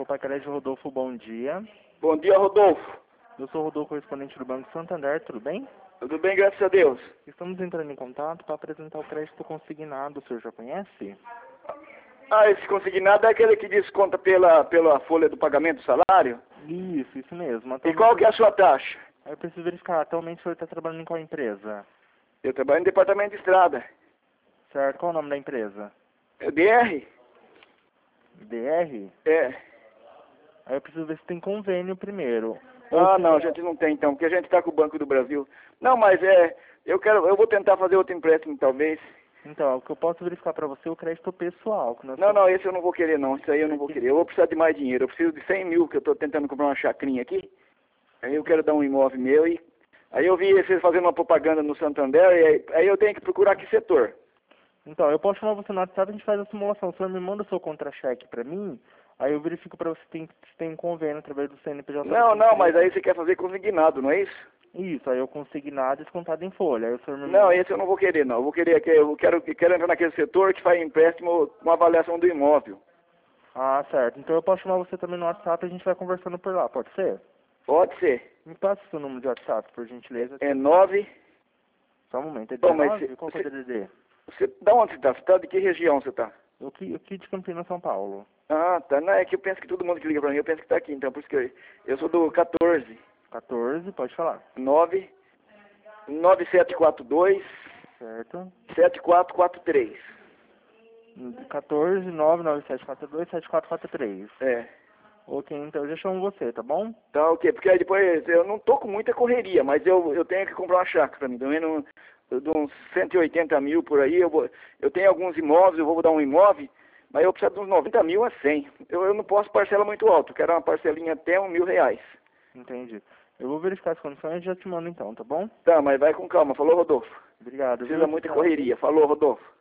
Opa, Crédito Rodolfo, bom dia. Bom dia, Rodolfo. Eu sou o Rodolfo, correspondente do Banco Santander, tudo bem? Tudo bem, graças a Deus. Estamos entrando em contato para apresentar o crédito consignado, o senhor já conhece? Ah, esse consignado é aquele que desconta pela folha do pagamento do salário? Isso mesmo. E qual que é a sua taxa? Eu preciso verificar, atualmente o senhor está trabalhando em qual empresa? Eu trabalho no departamento de estrada. Certo, qual o nome da empresa? É DR? DR? É. Aí eu preciso ver se tem convênio primeiro. Ah, não, a gente não tem então, porque a gente está com o Banco do Brasil. Não, mas eu vou tentar fazer outro empréstimo talvez. Então, o que eu posso verificar para você é o crédito pessoal. Que nós Não, esse eu não vou querer não, isso aí eu não vou querer. Eu vou precisar de mais dinheiro, eu preciso de 100 mil, que eu estou tentando comprar uma chacrinha aqui. Aí eu quero dar um imóvel meu e... Aí eu vi vocês fazendo uma propaganda no Santander e aí eu tenho que procurar que setor. Então, eu posso chamar você no WhatsApp e a gente faz a simulação. O senhor me manda o seu contra-cheque para mim, aí eu verifico para você se tem um convênio através do CNPJ. Não, mas aí você quer fazer consignado, não é isso? Isso, aí eu consignado descontado em folha. Aí o senhor me Não, manda... esse eu não vou querer não. Eu quero entrar naquele setor que faz empréstimo com avaliação do imóvel. Ah, certo. Então eu posso chamar você também no WhatsApp e a gente vai conversando por lá, pode ser? Pode ser. Me passa o seu número de WhatsApp, por gentileza. É 9... Só um momento, é Bom, mas 19? Qual que é o DDD? Da onde você está? Você está de que região você está? Eu aqui de Campinas, São Paulo. Ah, tá. Não, é que eu penso que todo mundo que liga pra mim, eu penso que tá aqui, então por isso que eu sou do 14. 14, pode falar. 9 9742 Certo. 7443. 14 99742 7443. É. Ok, então eu já chamo você, tá bom? Tá, ok. Porque aí depois eu não tô com muita correria, mas eu tenho que comprar uma chácara pra mim. Também de uns 180 mil por aí. Eu tenho alguns imóveis, eu vou dar um imóvel, mas eu preciso de uns 90 mil a 100. Eu não posso parcela muito alta, eu quero uma parcelinha até R$ 1.000. Entendi. Eu vou verificar as condições e já te mando então, tá bom? Tá, mas vai com calma. Falou, Rodolfo. Obrigado. Precisa Viu? muita Tchau. correria. Falou, Rodolfo.